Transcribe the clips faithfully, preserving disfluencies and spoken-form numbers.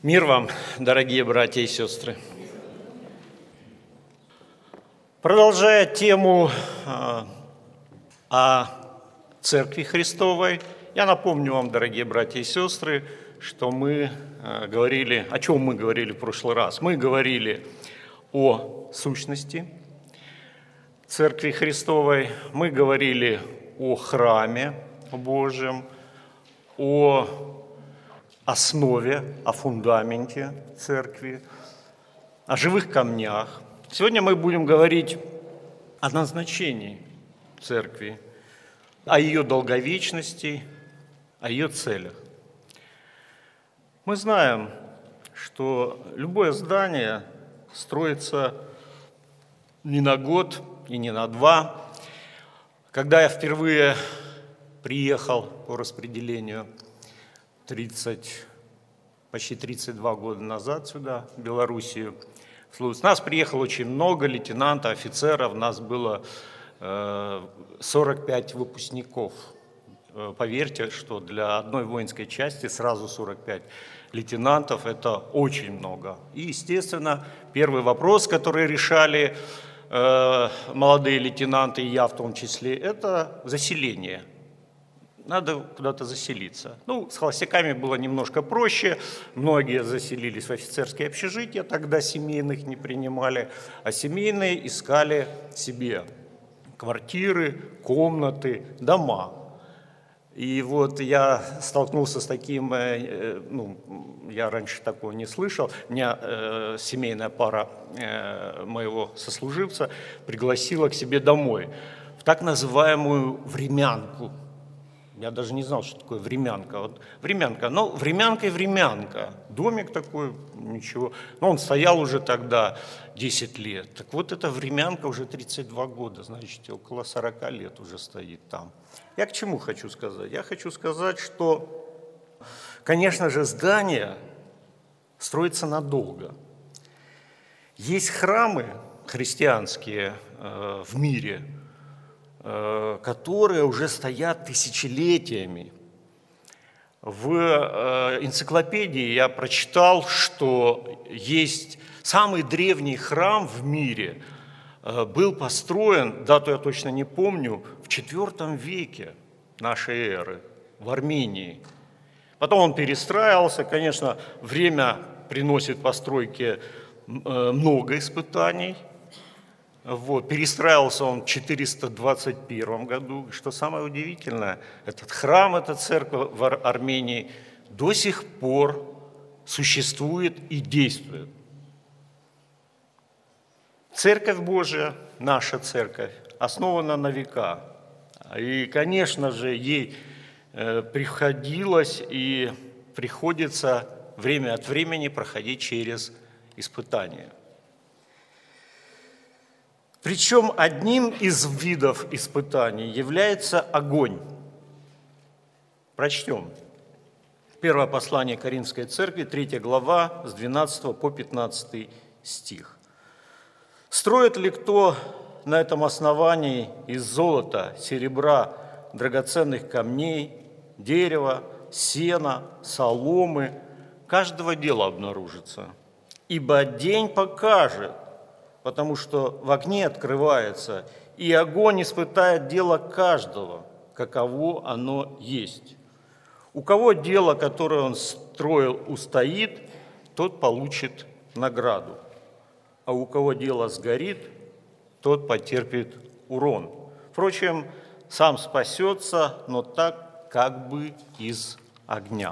Мир вам, дорогие братья и сестры. Продолжая тему э, о Церкви Христовой, я напомню вам, дорогие братья и сестры, что мы э, говорили, о чем мы говорили в прошлый раз. Мы говорили о сущности Церкви Христовой, мы говорили о храме Божьем, о основе, о фундаменте церкви, о живых камнях. Сегодня мы будем говорить о назначении церкви, о ее долговечности, о ее целях. Мы знаем, что любое здание строится не на год и не на два. Когда я впервые приехал по распределению тридцать, почти тридцать два года назад сюда, в Белоруссию. С нас приехало очень много лейтенантов, офицеров, нас было сорок пять выпускников. Поверьте, что для одной воинской части сразу сорок пять лейтенантов – это очень много. И, естественно, первый вопрос, который решали молодые лейтенанты, и я в том числе, это заселение. Надо куда-то заселиться. Ну, с холостяками было немножко проще. Многие заселились в офицерские общежития, тогда семейных не принимали, а семейные искали себе квартиры, комнаты, дома. И вот я столкнулся с таким, ну, я раньше такого не слышал, меня э, семейная пара э, моего сослуживца пригласила к себе домой в так называемую времянку. Я даже не знал, что такое времянка. Вот времянка, ну, времянка и времянка. Домик такой, ничего. Но он стоял уже тогда десять лет. Так вот, эта времянка уже тридцать два года, значит, около сорока лет уже стоит там. Я к чему хочу сказать? Я хочу сказать, что, конечно же, здание строится надолго. Есть храмы христианские э, в мире, которые уже стоят тысячелетиями. В энциклопедии я прочитал, что есть самый древний храм в мире, был построен, дату я точно не помню, в четвёртом веке нашей эры в Армении. Потом он перестраивался, конечно, время приносит постройке много испытаний. Вот, перестраивался он в четыреста двадцать первом году. Что самое удивительное, этот храм, эта церковь в Армении до сих пор существует и действует. Церковь Божия, наша церковь, основана на века. И, конечно же, ей приходилось и приходится время от времени проходить через испытания. Причем одним из видов испытаний является огонь. Прочтем. Первое послание Коринфской церкви, третья глава, с двенадцатого по пятнадцатый стих. «Строит ли кто на этом основании из золота, серебра, драгоценных камней, дерева, сена, соломы, каждого дела обнаружится. Ибо день покажет, потому что в огне открывается, и огонь испытает дело каждого, каково оно есть. У кого дело, которое он строил, устоит, тот получит награду, а у кого дело сгорит, тот потерпит урон. Впрочем, сам спасется, но так, как бы из огня».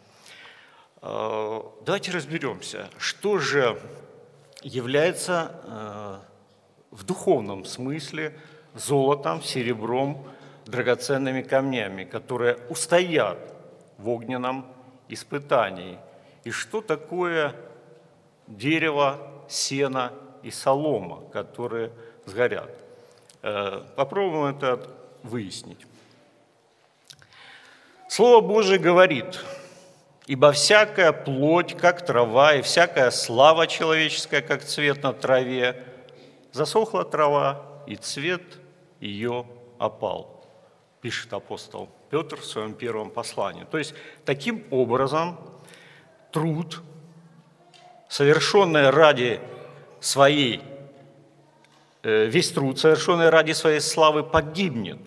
Давайте разберемся, что же является в духовном смысле золотом, серебром, драгоценными камнями, которые устоят в огненном испытании. И что такое дерево, сено и солома, которые сгорят. Попробуем это выяснить. Слово Божие говорит: «Ибо всякая плоть, как трава, и всякая слава человеческая, как цвет на траве, засохла трава, и цвет ее опал», пишет апостол Петр в своем первом послании. То есть, таким образом, труд совершенное ради своей, весь труд, совершенный ради своей славы, погибнет.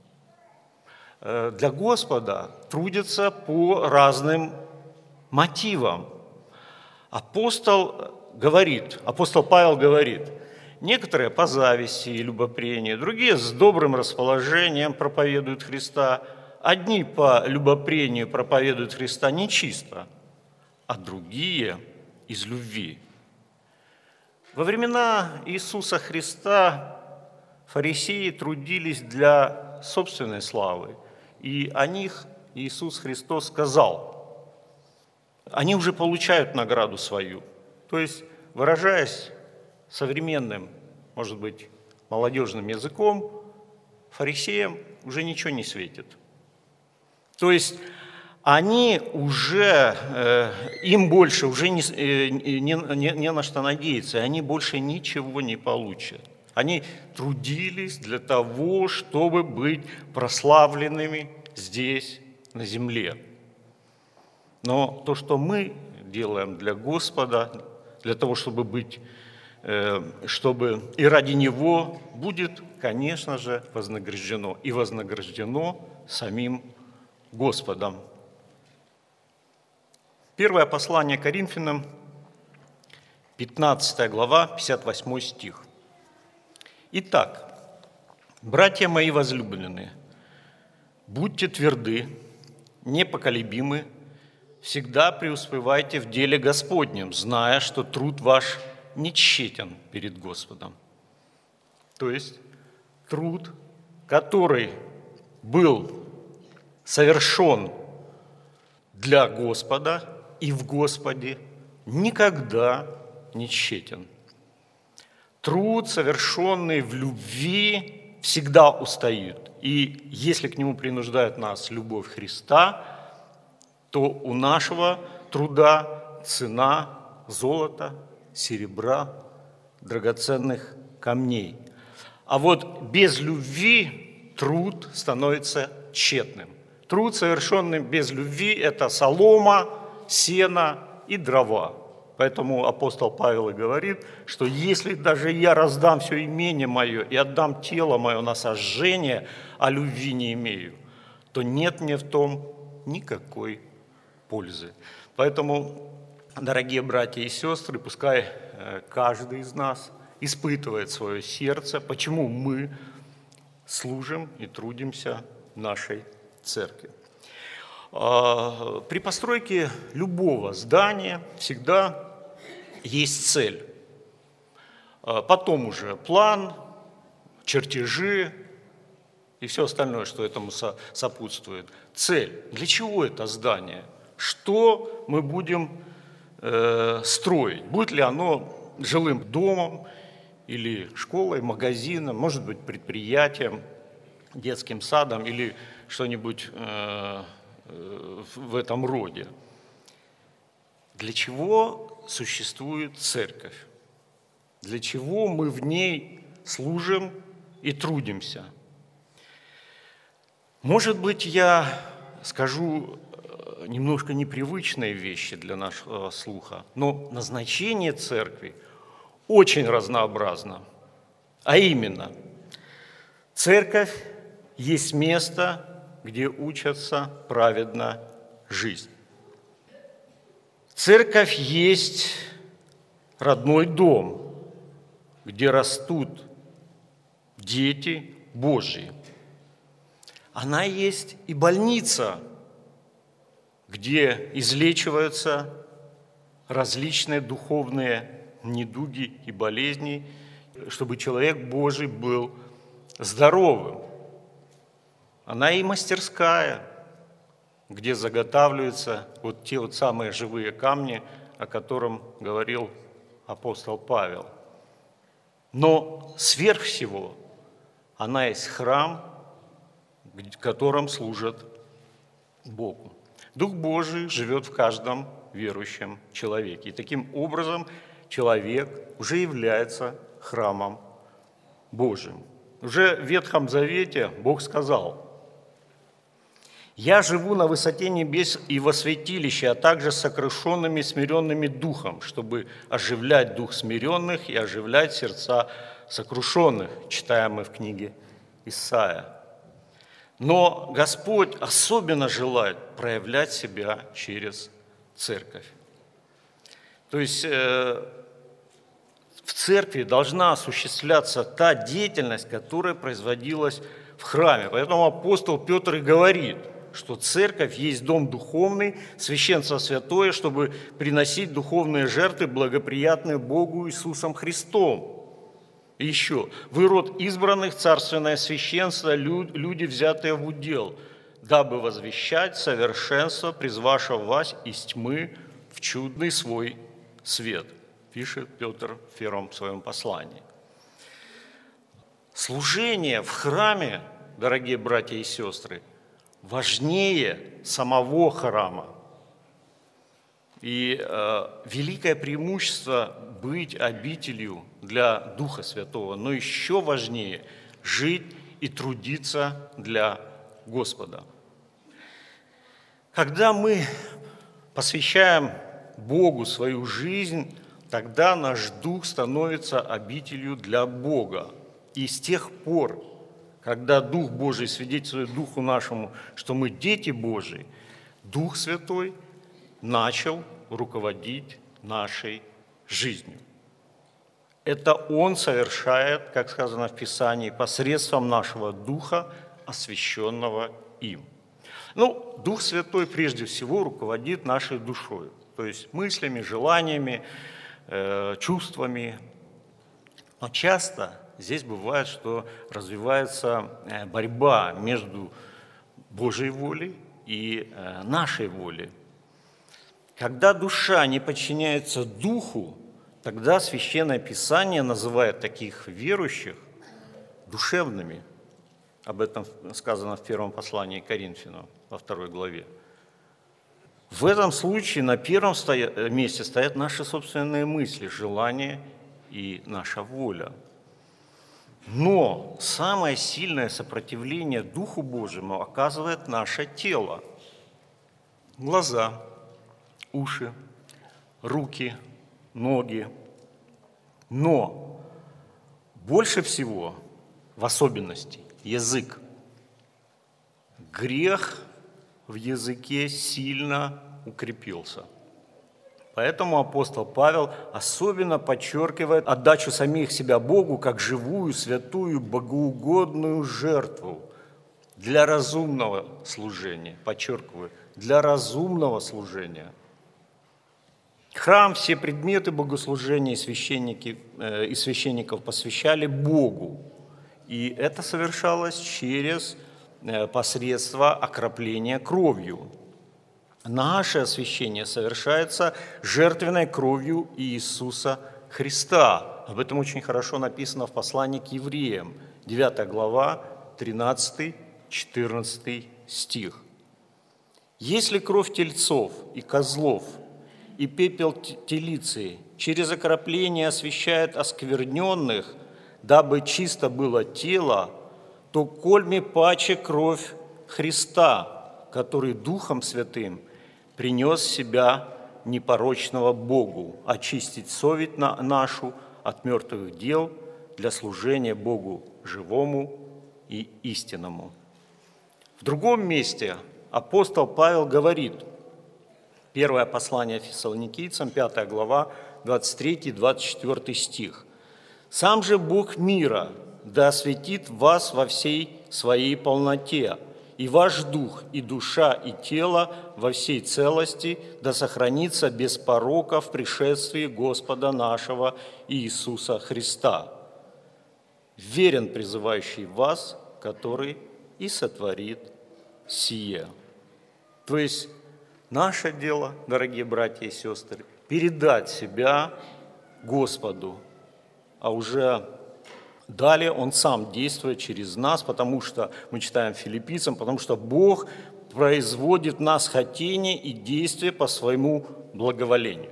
Для Господа трудятся по разным мотивам. Апостол говорит, апостол Павел говорит, некоторые по зависти и любопрению, другие с добрым расположением проповедуют Христа, одни по любопрению проповедуют Христа нечисто, а другие из любви. Во времена Иисуса Христа фарисеи трудились для собственной славы, и о них Иисус Христос сказал, они уже получают награду свою. То есть, выражаясь современным, может быть, молодежным языком, фарисеям уже ничего не светит. То есть, они уже, э, им больше уже не, э, не, не, не на что надеяться, они больше ничего не получат. Они трудились для того, чтобы быть прославленными здесь, на земле. Но то, что мы делаем для Господа, для того, чтобы быть, э, чтобы и ради Него, будет, конечно же, вознаграждено. И вознаграждено самим Господом. Первое послание Коринфянам, пятнадцатая глава, пятьдесят восьмой стих. Итак, братья мои возлюбленные, будьте тверды, непоколебимы, всегда преуспевайте в деле Господнем, зная, что труд ваш не тщетен перед Господом. То есть труд, который был совершен для Господа и в Господе, никогда не тщетен. Труд, совершенный в любви, всегда устоит. И если к нему принуждает нас любовь Христа, то у нашего труда цена золота, серебра, драгоценных камней. А вот без любви труд становится тщетным. Труд, совершенный без любви, это солома, сено и дрова. Поэтому апостол Павел и говорит, что если даже я раздам все имение мое и отдам тело мое на сожжение, а любви не имею, то нет мне в том никакой пользы. Поэтому, дорогие братья и сестры, пускай каждый из нас испытывает свое сердце, почему мы служим и трудимся в нашей церкви. При постройке любого здания всегда есть цель. Потом уже план, чертежи и все остальное, что этому сопутствует. Цель. Для чего это здание? Что мы будем э, строить? Будет ли оно жилым домом или школой, магазином, может быть, предприятием, детским садом или что-нибудь э, э, в этом роде? Для чего существует церковь? Для чего мы в ней служим и трудимся? Может быть, я скажу немножко непривычные вещи для нашего слуха, но назначение церкви очень разнообразно. А именно, церковь есть место, где учатся праведно жить. Церковь есть родной дом, где растут дети Божьи. Она есть и больница, где излечиваются различные духовные недуги и болезни, чтобы человек Божий был здоровым. Она и мастерская, где заготавливаются вот те вот самые живые камни, о котором говорил апостол Павел. Но сверх всего она есть храм, в котором служат Богу. Дух Божий живет в каждом верующем человеке. И таким образом человек уже является храмом Божьим. Уже в Ветхом Завете Бог сказал: «Я живу на высоте небес и во святилище, а также с сокрушенными, смиренными духом, чтобы оживлять дух смиренных и оживлять сердца сокрушенных», читаем мы в книге Исаия. Но Господь особенно желает проявлять себя через церковь. То есть э, в церкви должна осуществляться та деятельность, которая производилась в храме. Поэтому апостол Петр и говорит, что церковь есть дом духовный, священство святое, чтобы приносить духовные жертвы, благоприятные Богу Иисусом Христом. И еще, вы род избранных, царственное священство, люди, взятые в удел, дабы возвещать совершенство, призвавшего вас из тьмы в чудный свой свет, пишет Петр в первом своем послании. Служение в храме, дорогие братья и сестры, важнее самого храма. И э, великое преимущество быть обителью для Духа Святого, но еще важнее жить и трудиться для Господа. Когда мы посвящаем Богу свою жизнь, тогда наш дух становится обителью для Бога. И с тех пор, когда Дух Божий свидетельствует Духу нашему, что мы дети Божии, Дух Святой начал руководить нашей жизнью. Это Он совершает, как сказано в Писании, посредством нашего Духа, освященного им. Ну, Дух Святой прежде всего руководит нашей душой, то есть мыслями, желаниями, э, чувствами. Но часто здесь бывает, что развивается борьба между Божьей волей и нашей волей. Когда душа не подчиняется Духу, тогда Священное Писание называет таких верующих душевными. Об этом сказано в первом послании к Коринфянам, во второй главе. В этом случае на первом месте стоят наши собственные мысли, желания и наша воля. Но самое сильное сопротивление Духу Божьему оказывает наше тело. Глаза, уши, руки, ноги. Но больше всего, в особенности, язык. Грех в языке сильно укрепился. Поэтому апостол Павел особенно подчеркивает отдачу самих себя Богу как живую, святую, богоугодную жертву для разумного служения. Подчеркиваю, для разумного служения. Храм, все предметы богослужения и, священники, э, и священников посвящали Богу. И это совершалось через э, посредство окропления кровью. Наше освящение совершается жертвенной кровью Иисуса Христа. Об этом очень хорошо написано в послании к евреям, девятая глава, тринадцатый-четырнадцатый стих. «Если кровь тельцов и козлов и пепел телицы через окропление освящает оскверненных, дабы чисто было тело, то кольми паче кровь Христа, который Духом Святым принес себя непорочного Богу, очистить совесть нашу от мертвых дел для служения Богу живому и истинному». В другом месте апостол Павел говорит, первое послание Фессалоникийцам, пятая глава, двадцать третий - двадцать четвёртый стих. «Сам же Бог мира да осветит вас во всей своей полноте, и ваш дух, и душа, и тело во всей целости да сохранится без порока в пришествии Господа нашего Иисуса Христа. Верен призывающий вас, который и сотворит сие». То есть наше дело, дорогие братья и сестры, передать себя Господу, а уже далее Он сам действует через нас, потому что мы читаем Филиппийцам, потому что Бог производит в нас хотение и действие по своему благоволению.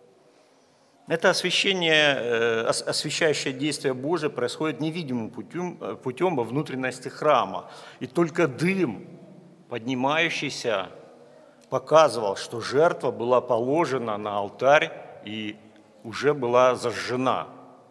Это освящение, освящающее действие Божие происходит невидимым путем, путем во внутренности храма. И только дым поднимающийся показывал, что жертва была положена на алтарь и уже была зажжена.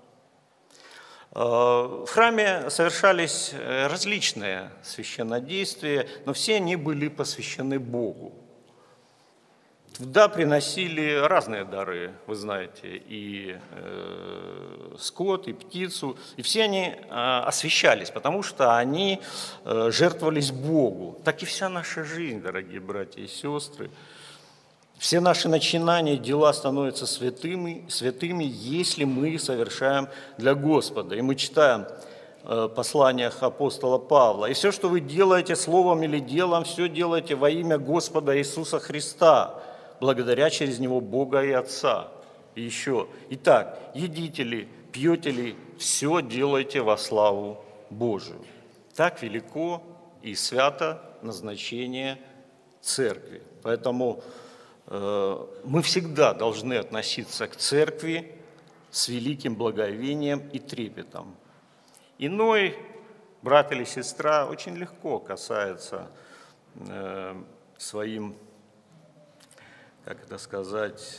В храме совершались различные священнодействия, но все они были посвящены Богу. Туда приносили разные дары, вы знаете, и э, скот, и птицу, и все они э, освящались, потому что они э, жертвовались Богу. Так и вся наша жизнь, дорогие братья и сестры. Все наши начинания, дела становятся святыми, святыми, если мы их совершаем для Господа. И мы читаем в посланиях апостола Павла: «И все, что вы делаете словом или делом, все делаете во имя Господа Иисуса Христа, благодаря через Него Бога и Отца». И еще: «Итак, едите ли, пьете ли, все делайте во славу Божию». Так велико и свято назначение церкви. Поэтому э, мы всегда должны относиться к церкви с великим благовением и трепетом. Иной брат или сестра очень легко касается э, своим, как это сказать,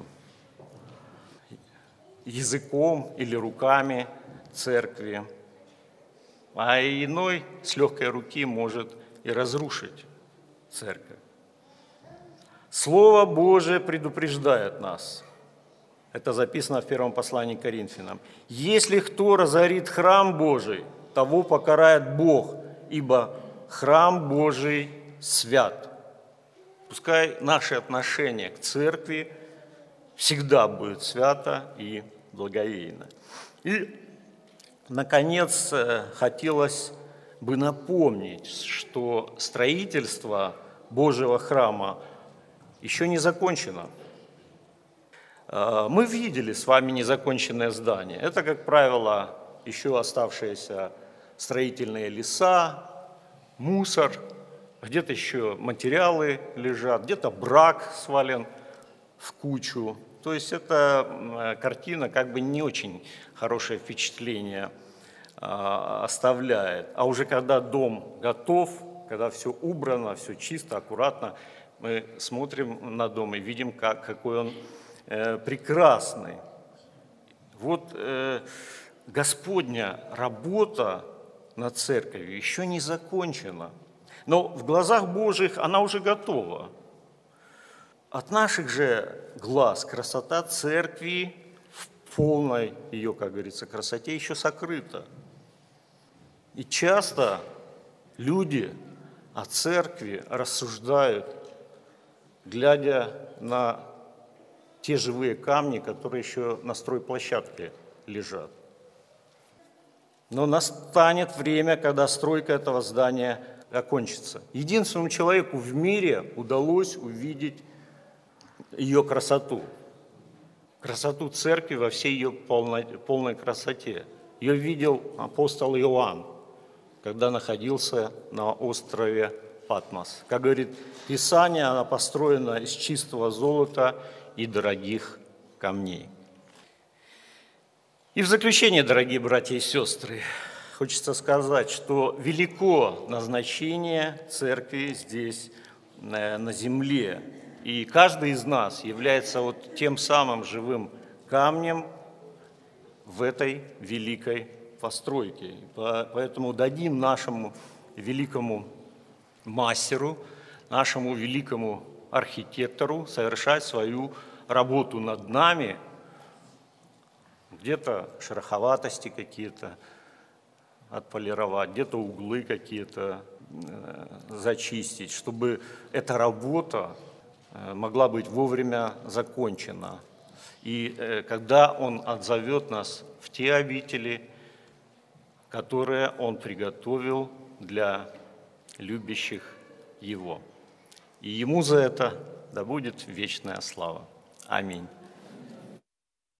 языком или руками церкви, а иной с легкой руки может и разрушить церковь. Слово Божие предупреждает нас. Это записано в первом послании к Коринфянам. «Если кто разорит храм Божий, того покарает Бог, ибо храм Божий свят». Пускай наше отношение к церкви всегда будет свято и благовейно. И, наконец, хотелось бы напомнить, что строительство Божьего храма еще не закончено. Мы видели с вами незаконченное здание. Это, как правило, еще оставшиеся строительные леса, мусор, где-то еще материалы лежат, где-то брак свален в кучу. То есть эта картина как бы не очень хорошее впечатление оставляет. А уже когда дом готов, когда все убрано, все чисто, аккуратно, мы смотрим на дом и видим, как, какой он э, прекрасный. Вот э, Господня работа над церковью еще не закончена. Но в глазах Божьих она уже готова. От наших же глаз красота церкви в полной ее, как говорится, красоте еще сокрыта. И часто люди о церкви рассуждают, глядя на те живые камни, которые еще на стройплощадке лежат. Но настанет время, когда стройка этого здания окончится. Единственному человеку в мире удалось увидеть ее красоту. Красоту церкви во всей ее полной, полной красоте. Ее видел апостол Иоанн, когда находился на острове Патмос. Как говорит Писание, она построена из чистого золота и дорогих камней. И в заключение, дорогие братья и сестры, хочется сказать, что велико назначение церкви здесь, на земле. И каждый из нас является вот тем самым живым камнем в этой великой постройке. Поэтому дадим нашему великому мастеру, нашему великому архитектору совершать свою работу над нами, где-то шероховатости какие-то отполировать, где-то углы какие-то зачистить, чтобы эта работа могла быть вовремя закончена. И когда Он отзовет нас в те обители, которые Он приготовил для любящих Его. И Ему за это да будет вечная слава. Аминь.